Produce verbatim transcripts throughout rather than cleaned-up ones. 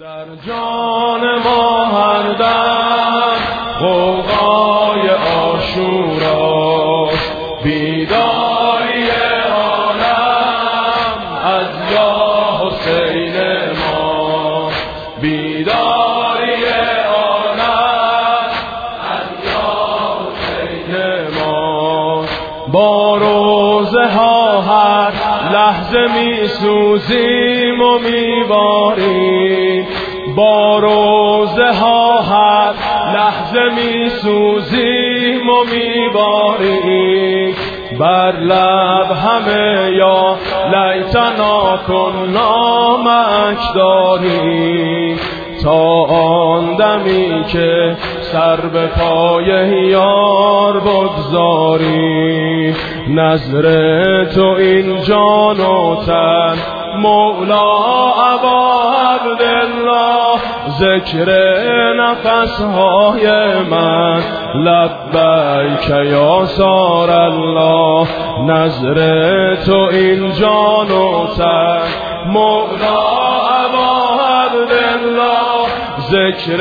در جان ما هر دم غوغای عاشوراست، بیداری عالم از یا حسین ما، بیداری عالم از یا حسین ما. با روزه ها هر لحظه می سوزیم و می باریم، با روزه ها هر لحظه می سوزیم و می باریم. بر لب همه یا لیتنا کنا معک داریم، تا آن دمی که سر به پای یار بگذاریم. نظر تو این جان و تن مولا ابا عبدالله، ذکر نفسهای من لبیک یا سار الله. نظر تو این جان و تن مولا ابا عبدالله، ذکر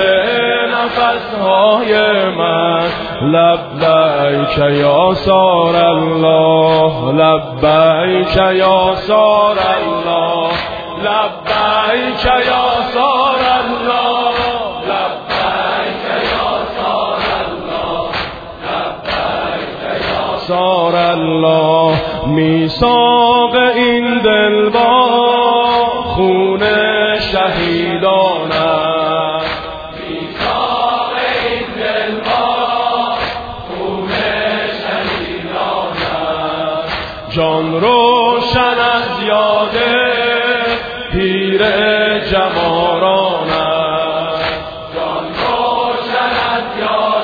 نفسهای من لبیک یا سار الله، لبیک یا سار الله، لبیک یا سار الله، لبیک یا سار الله، لبیک یا سار الله. میثاق این دل با خون شهیدان است، میثاق این دل با خون شهیدان است. جان روشن از یاد پیر جماران است، جان روشن از یاد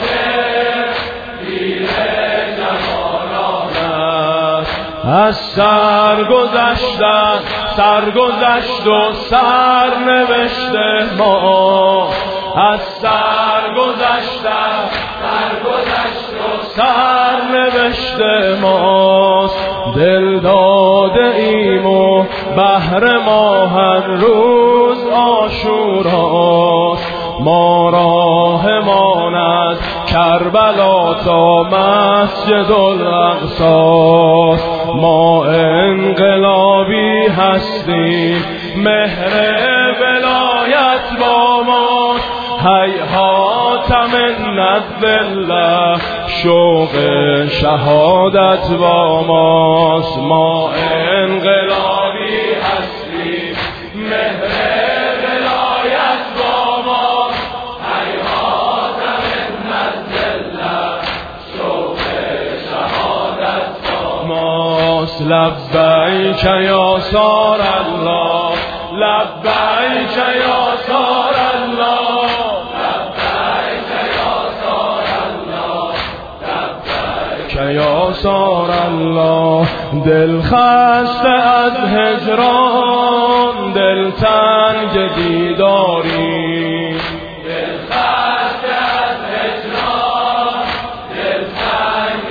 پیر جماران است. از سر گذشتن سرگذشت و سر نوشته ما، از سر گذشتن سرگذشت و سر نوشته ماست. دل داده ایم و بهر ما هر روز عاشوراست. ما راهمان از کربلا تا مسجد الاقصاست. ما انقلابی هستیم، مهر ولایت با ماست. هیهات منت بالله، شوق شهادت با ماست. ما انقلابی هستیم، مهر ولایت با ماست. هیهات منت بالله، شوق شهادت با ماست. لبیک یا سار الله، لبیک یا سار الله، لبیک یا سار الله، لبیک یا سار الله. دل خسته از هجران، دل تنگ دیداری، دل خسته از هجران، دل تنگ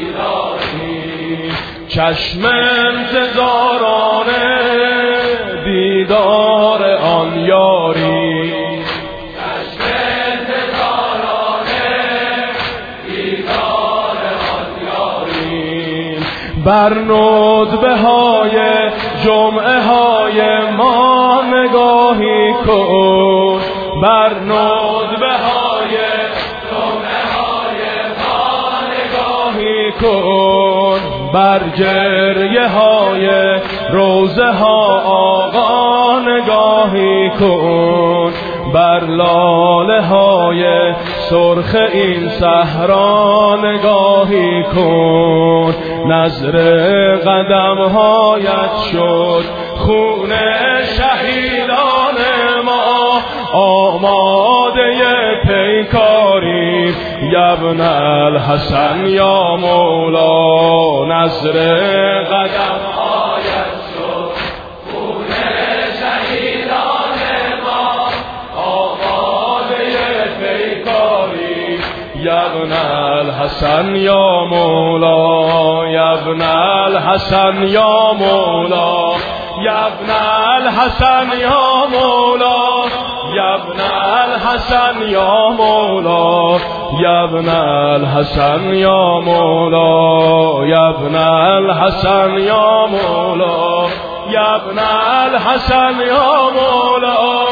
دیداری. چشم انتظارانه دیدار آن یاری، چشم انتظارانه دیدار آن یاری. بر ندبه های جمعه های ما نگاهی کن، بر ندبه های جمعه های ما نگاهی کن. بر گریه های روزه ها آقا نگاهی کن، بر لاله های سرخ این صحرا نگاهی کن. نظر قدم هایت شد خون شهیدان ما، آماده پیکاری ابن الحسن یا مولا. نظر قدم هایت شد خون شهیدان ما، آماده پیکاری ابن الحسن یا مولا، ابن الحسن یا مولا، ابن الحسن یا مولا، ابن الحسن یا مولا یا ابن الحسن یا مولا یا ابن الحسن یا مولا یا ابن الحسن یا مولا